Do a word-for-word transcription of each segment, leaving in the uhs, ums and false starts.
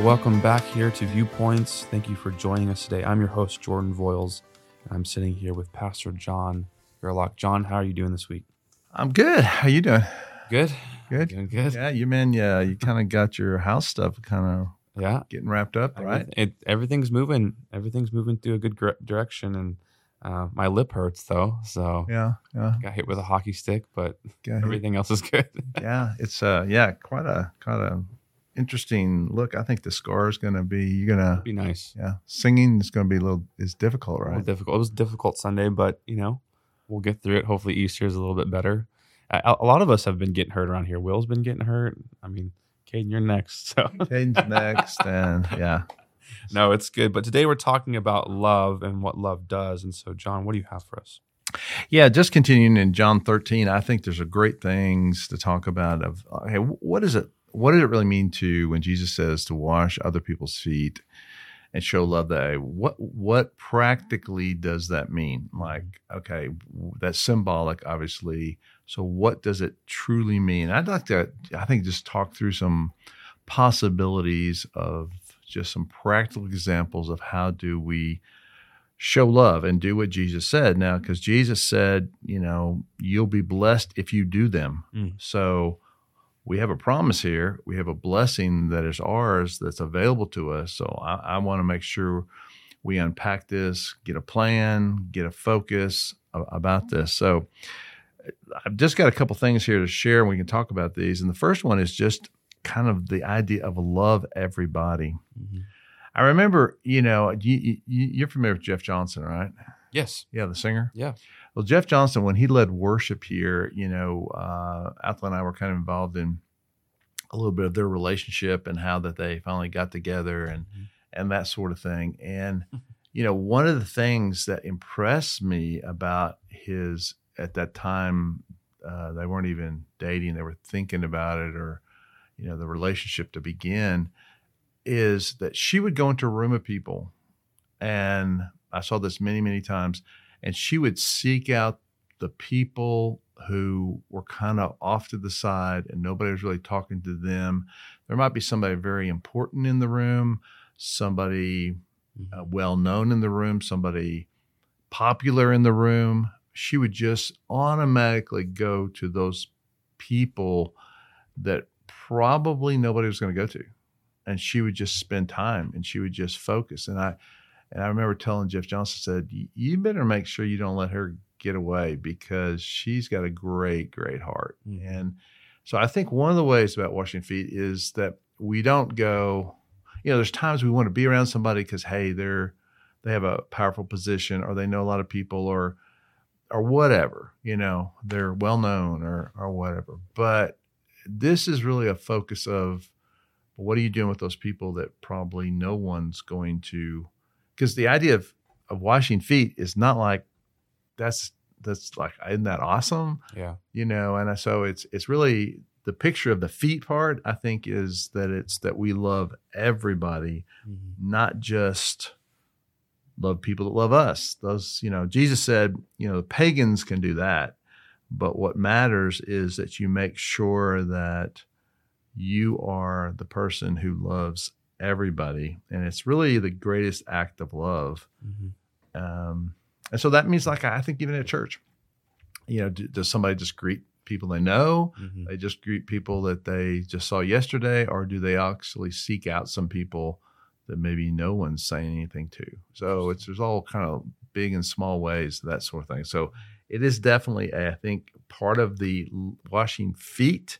welcome back here to Viewpoints. Thank you for joining us today. I'm your host, Jordan Voiles, and I'm sitting here with Pastor John Gerlach. John, how are you doing this week? I'm good. How you doing? Good. Good. Doing good. Yeah, you man, yeah, you kind of got your house stuff kind of Yeah. getting wrapped up, right? It, everything's moving. Everything's moving through a good gr- direction, and uh, my lip hurts though. So Yeah, yeah. got hit with a hockey stick, but Got hit. everything else is good. Yeah, it's uh, yeah, quite a quite a interesting look. I think the scar is going to be you're gonna Be nice. yeah, singing is going to be a little is difficult, A little right? difficult. It was a difficult Sunday, but you know, we'll get through it. Hopefully, Easter is a little bit better. A, a lot of us have been getting hurt around here. Will's been getting hurt. I mean, Caden, you're next. So Caden's next, and yeah, no, it's good. But today we're talking about love and what love does. And so, John, what do you have for us? yeah. Just continuing in John thirteen, I think there's a great things to talk about. Of hey, what is it? What does it really mean to when Jesus says to wash other people's feet and show love that way? What what practically does that mean? Like, okay, that's symbolic, obviously. So what does it truly mean? I'd like to, I think, just talk through some possibilities of just some practical examples of how do we show love and do what Jesus said. Now, because Jesus said, you know, you'll be blessed if you do them. Mm. So we have a promise here. We have a blessing that is ours that's available to us. So I, I want to make sure we unpack this, get a plan, get a focus about this. So I've just got a couple things here to share, and we can talk about these. And the first one is just kind of the idea of love everybody. Mm-hmm. I remember, you know, you, you, you're familiar with Jeff Johnson, right? Yes. Yeah, the singer. Yeah. Well, Jeff Johnson, when he led worship here, you know, uh, Athla and I were kind of involved in a little bit of their relationship and how that they finally got together and Mm-hmm. and that sort of thing. And, you know, one of the things that impressed me about his, at that time, uh, they weren't even dating, they were thinking about it or, you know, the relationship to begin, is that she would go into a room of people, and I saw this many, many times, and she would seek out the people who were kind of off to the side and nobody was really talking to them. There might be somebody very important in the room, somebody uh, well-known in the room, somebody popular in the room. She would just automatically go to those people that probably nobody was going to go to. And she would just spend time and she would just focus. And I, and I remember telling Jeff Johnson, said, you better make sure you don't let her get away because she's got a great, great heart. Mm-hmm. And so I think one of the ways about washing feet is that we don't go, you know, there's times we want to be around somebody because, hey, they're, they have a powerful position or they know a lot of people or, or whatever, you know, they're well known or, or whatever. But this is really a focus of what are you doing with those people that probably no one's going to, because the idea of, of washing feet is not like, that's, that's like, isn't that awesome? Yeah. You know, and so it's, it's really the picture of the feet part, I think, is that it's that we love everybody, mm-hmm. not just love people that love us. Those, you know, Jesus said, you know, the pagans can do that, but what matters is that you make sure that you are the person who loves everybody. And it's really the greatest act of love. Mm-hmm. Um, and so that means, like, I think even at church, you know, do, does somebody just greet people they know? Mm-hmm. They just greet people that they just saw yesterday, or do they actually seek out some people that maybe no one's saying anything to? So it's, there's all kind of big and small ways, that sort of thing. So it is definitely, a, I think, part of the washing feet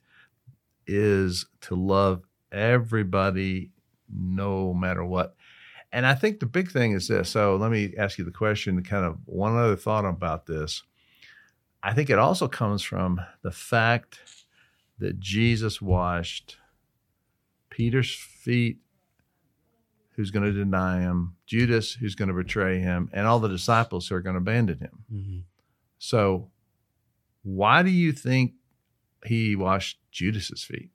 is to love everybody no matter what. And I think the big thing is this. So let me ask you the question, kind of one other thought about this. I think it also comes from the fact that Jesus washed Peter's feet, who's going to deny him, Judas, who's going to betray him, and all the disciples who are going to abandon him. Mm-hmm. So why do you think he washed Judas's feet?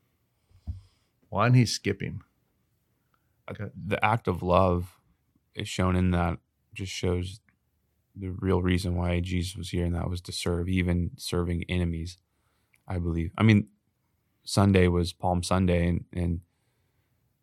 Why didn't he skip him? Okay. The act of love is shown in that, just shows the real reason why Jesus was here, and that was to serve, even serving enemies, I believe. I mean, Sunday was Palm Sunday, and, and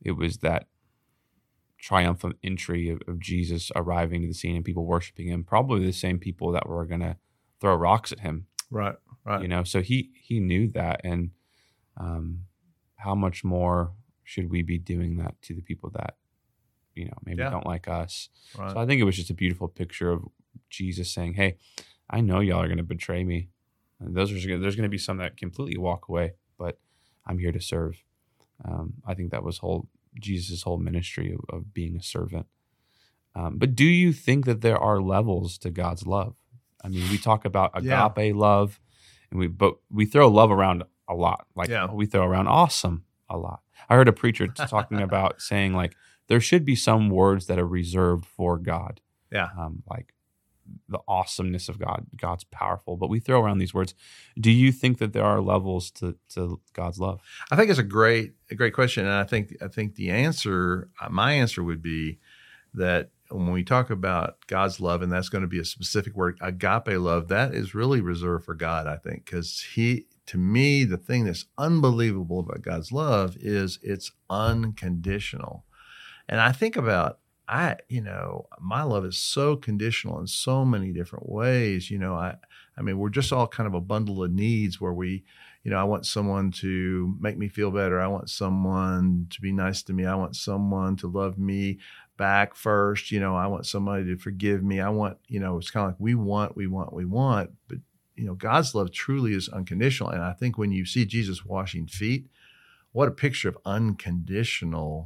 it was that triumphant entry of, of Jesus arriving to the scene and people worshiping him, probably the same people that were going to throw rocks at him. Right, right. You know, so he he knew that, and um, how much more should we be doing that to the people that, you know, maybe Yeah. don't like us? Right. So I think it was just a beautiful picture of Jesus saying, "Hey, I know y'all are going to betray me. And those are there's going to be some that completely walk away, but I'm here to serve." Um, I think that was whole Jesus' whole ministry of, of being a servant. Um, but do you think that there are levels to God's love? I mean, we talk about agape Yeah. love, and we but we throw love around a lot. Like Yeah. we throw around awesome a lot. I heard a preacher t- talking about saying like there should be some words that are reserved for God. Yeah. Um, like the awesomeness of God. God's powerful, but we throw around these words. Do you think that there are levels to, to God's love? I think it's a great, a great question, and I think I think the answer, my answer would be that when we talk about God's love, and that's going to be a specific word, agape love, that is really reserved for God. I think because He, to me, the thing that's unbelievable about God's love is it's unconditional, and I think about. I, you know, my love is so conditional in so many different ways. You know, I, I mean, we're just all kind of a bundle of needs where we, you know, I want someone to make me feel better. I want someone to be nice to me. I want someone to love me back first. You know, I want somebody to forgive me. I want, you know, it's kind of like we want, we want, we want. But, you know, God's love truly is unconditional. And I think when you see Jesus washing feet, what a picture of unconditional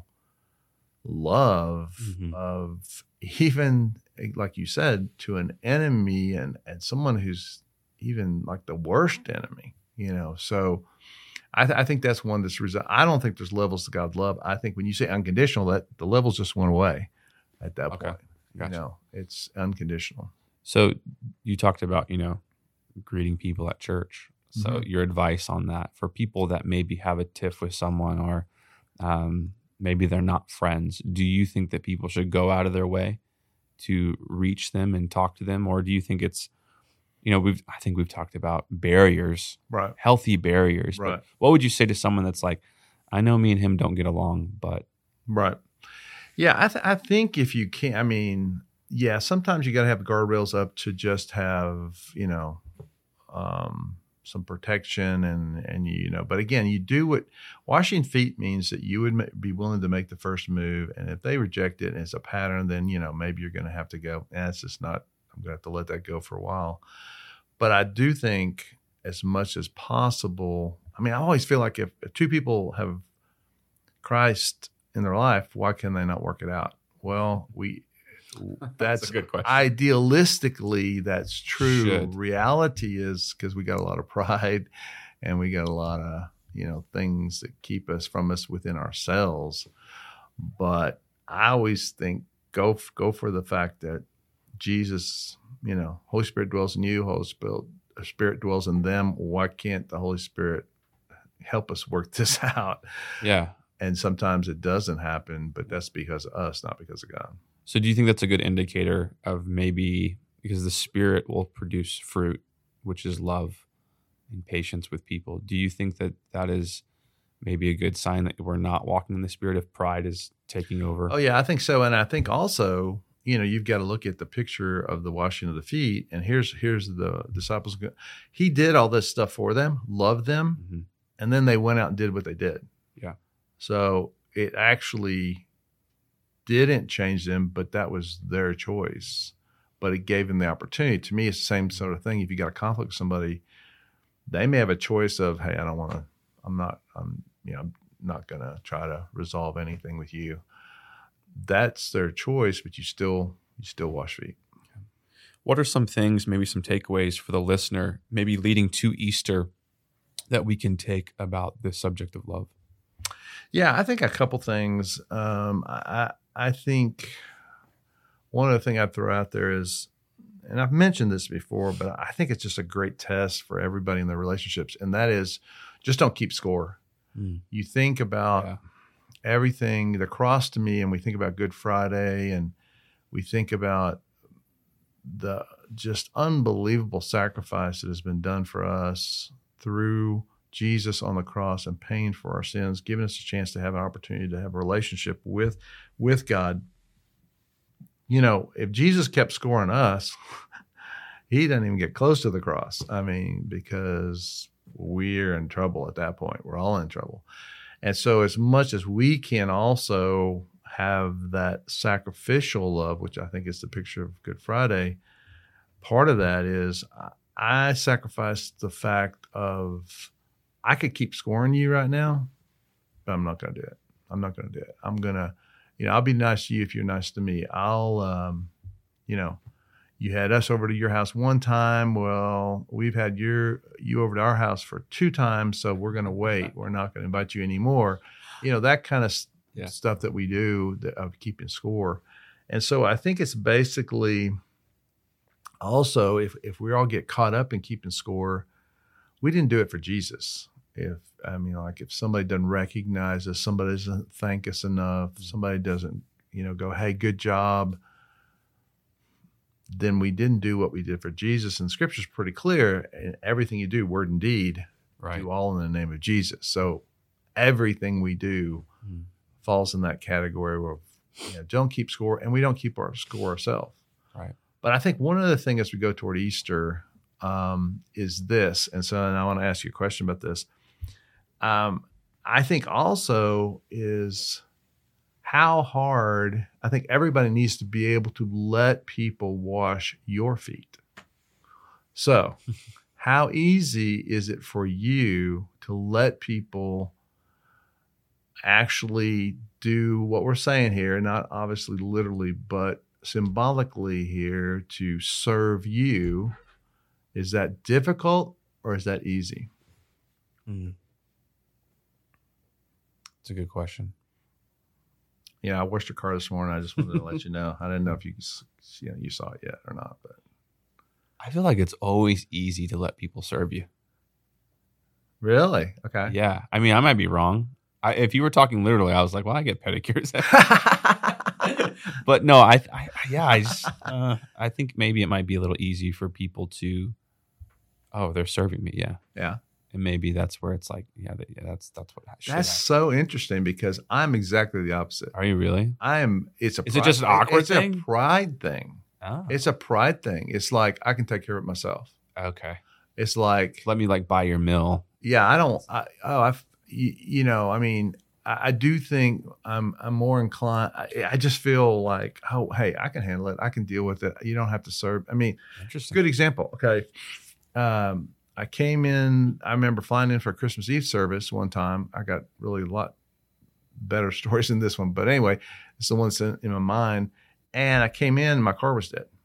love Mhm. of even, like you said, to an enemy and, and someone who's even like the worst enemy, you know? So I, th- I think that's one that's, res- I don't think there's levels to God's love. I think when you say unconditional, that the levels just went away at that Okay. point. Gotcha. You know, it's unconditional. So you talked about, you know, greeting people at church. So Mhm. your advice on that for people that maybe have a tiff with someone or um, maybe they're not friends, do you think that people should go out of their way to reach them and talk to them? Or do you think it's, you know, we've, I think we've talked about barriers, Right. healthy barriers. Right. But what would you say to someone that's like, I know me and him don't get along, but Right. Yeah. I, th- I think if you can, I mean, yeah, sometimes you got to have guardrails up to just have, you know, um, some protection and, and, you know, but again, you do what washing feet means that you would ma- be willing to make the first move. And if they reject it and it's a pattern, then, you know, maybe you're going to have to go, and it's just not, I'm going to have to let that go for a while. But I do think as much as possible, I mean, I always feel like if, if two people have Christ in their life, why can they not work it out? Well, we, that's a good question. Idealistically, that's true. Should. Reality is because we got a lot of pride and we got a lot of, you know, things that keep us from us within ourselves. But I always think go, go for the fact that Jesus, you know, Holy Spirit dwells in you, Holy Spirit, Spirit dwells in them. Why can't the Holy Spirit help us work this out? Yeah. And sometimes it doesn't happen, but that's because of us, not because of God. So do you think that's a good indicator of maybe because the Spirit will produce fruit, which is love and patience with people? Do you think that that is maybe a good sign that we're not walking in the Spirit if pride is taking over? Oh, yeah, I think so. And I think also, you know, you've got to look at the picture of the washing of the feet. And here's here's the disciples. He did all this stuff for them, loved them, Mhm. and then they went out and did what they did. Yeah. So it actually didn't change them, but that was their choice. But it gave them the opportunity. To me, it's the same sort of thing. If you got a conflict with somebody, they may have a choice of, hey, I don't want to, I'm not, I'm, you know, I'm not going to try to resolve anything with you. That's their choice, but you still, you still wash feet. What are some things, maybe some takeaways for the listener, maybe leading to Easter that we can take about this subject of love? Yeah, I think a couple things. Um, I I think one other thing I'd throw out there is, and I've mentioned this before, but I think it's just a great test for everybody in their relationships, and that is just don't keep score. Mm. You think about Yeah. everything, the cross to me, and we think about Good Friday, and we think about the just unbelievable sacrifice that has been done for us through Jesus on the cross and paying for our sins, giving us a chance to have an opportunity to have a relationship with, with God. You know, if Jesus kept scoring us, he doesn't even get close to the cross. I mean, because we're in trouble at that point. We're all in trouble. And so as much as we can also have that sacrificial love, which I think is the picture of Good Friday, part of that is I sacrifice the fact of I could keep scoring you right now, but I'm not going to do it. I'm not going to do it. I'm going to, you know, I'll be nice to you if you're nice to me. I'll, um, you know, you had us over to your house one time. Well, we've had your you over to our house for two times, so we're going to wait. We're not going to invite you anymore. You know, that kind of yeah. stuff that we do that, of keeping score. And so I think it's basically also if if we all get caught up in keeping score, we didn't do it for Jesus. If I mean, like if somebody doesn't recognize us, somebody doesn't thank us enough, somebody doesn't, you know, go, hey, good job, then we didn't do what we did for Jesus. And Scripture's pretty clear. In everything you do, word and deed, right. do all in the name of Jesus. So everything we do mm. falls in that category where you know, don't keep score, and we don't keep our score ourselves. Right. But I think one other thing as we go toward Easter um, is this. And so and I want to ask you a question about this. Um, I think also is how hard, I think everybody needs to be able to let people wash your feet. So how easy is it for you to let people actually do what we're saying here, not obviously literally, but symbolically here, to serve you? Is that difficult or is that easy? Mm. It's a good question. Yeah, I washed your car this morning. I just wanted to let you know. I didn't know if you, you know, you saw it yet or not, but I feel like it's always easy to let people serve you. Really? Okay. Yeah. I mean, I might be wrong. I, if you were talking literally, I was like, well, I get pedicures. But no, I, I yeah, I just, uh, I think maybe it might be a little easy for people to, oh, they're serving me. Yeah. Yeah. And maybe that's where it's like, yeah, yeah that's that's what. That's happen. so interesting because I'm exactly the opposite. Are you really? I am. It's a. Is pride, it just an awkward it's thing? It's a pride thing. Oh. It's a pride thing. It's like I can take care of it myself. Okay. It's like let me like buy your meal. Yeah, I don't. I, oh, I. You, you know, I mean, I, I do think I'm. I'm more inclined. I, I just feel like, oh, hey, I can handle it. I can deal with it. You don't have to serve. I mean, interesting. Good example. Okay. Um. I came in, I remember flying in for a Christmas Eve service one time. I got really a lot better stories than this one. But anyway, it's the one that's in, in my mind. And I came in, my car was dead.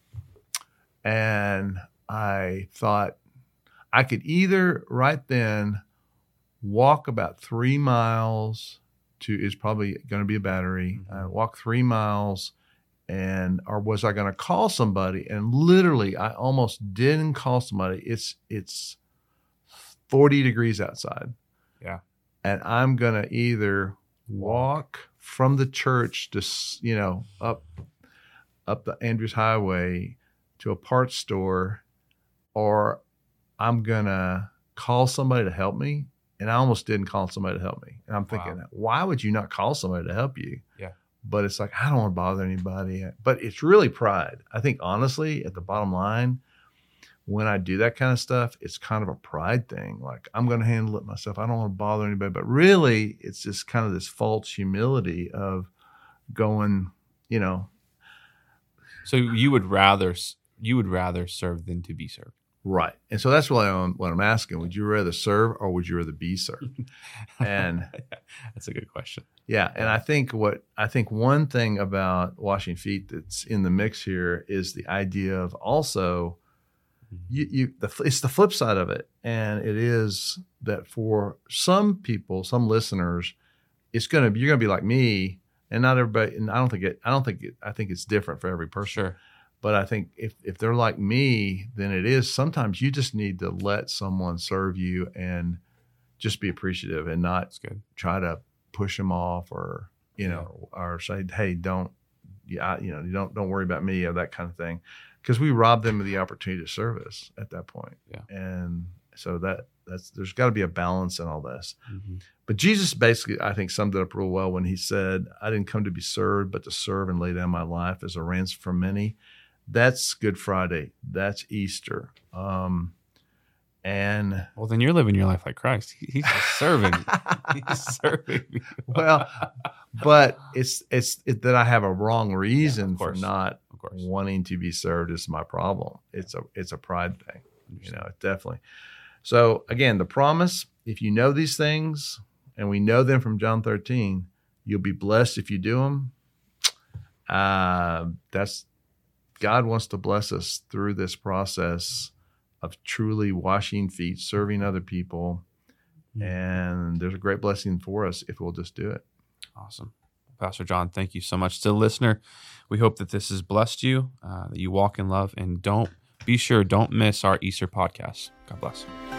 And I thought I could either right then walk about three miles to, it's probably going to be a battery, mm-hmm. uh, walk three miles And or was I going to call somebody? And literally, I almost didn't call somebody. It's it's forty degrees outside. Yeah, and I'm going to either walk from the church to you know up up the Andrews Highway to a parts store, or I'm going to call somebody to help me. And I almost didn't call somebody to help me. And I'm thinking, wow. Why would you not call somebody to help you? Yeah. But it's like, I don't want to bother anybody. But it's really pride. I think, honestly, at the bottom line, when I do that kind of stuff, it's kind of a pride thing. Like, I'm going to handle it myself. I don't want to bother anybody. But really, it's just kind of this false humility of going, you know. So you would rather you would rather serve than to be served. Right. And so that's what I'm, what I'm asking. Would you rather serve or would you rather be served? And that's a good question. Yeah. And I think what I think one thing about washing feet that's in the mix here is the idea of also you, you the, it's the flip side of it. And it is that for some people, some listeners, it's going to be, you're going to be like me, and not everybody. And I don't think it, I don't think it, I think it's different for every person. Sure. But I think if, if they're like me, then it is sometimes you just need to let someone serve you and just be appreciative and not try to push them off or, you know, yeah. or say, hey, don't, yeah, you know, you don't, don't worry about me or that kind of thing. Because we rob them of the opportunity to serve us at that point. Yeah. And so that, That's there's got to be a balance in all this. Mm-hmm. But Jesus basically, I think, summed it up real well when he said, I didn't come to be served, but to serve and lay down my life as a ransom for many. That's Good Friday. That's Easter. Um, and well, then you're living your life like Christ. He, he's just serving. He's serving. well, but it's it's it, that I have a wrong reason yeah, for not of course. wanting to be served is my problem. It's a it's a pride thing, you know, definitely. So again, the promise: if you know these things, and we know them from John thirteen, you'll be blessed if you do them. Uh, that's God wants to bless us through this process of truly washing feet, serving other people. Mm-hmm. And there's a great blessing for us if we'll just do it. Awesome. Pastor John, thank you so much. To the listener, we hope that this has blessed you, uh, that you walk in love, and don't be sure, don't miss our Easter podcast. God bless.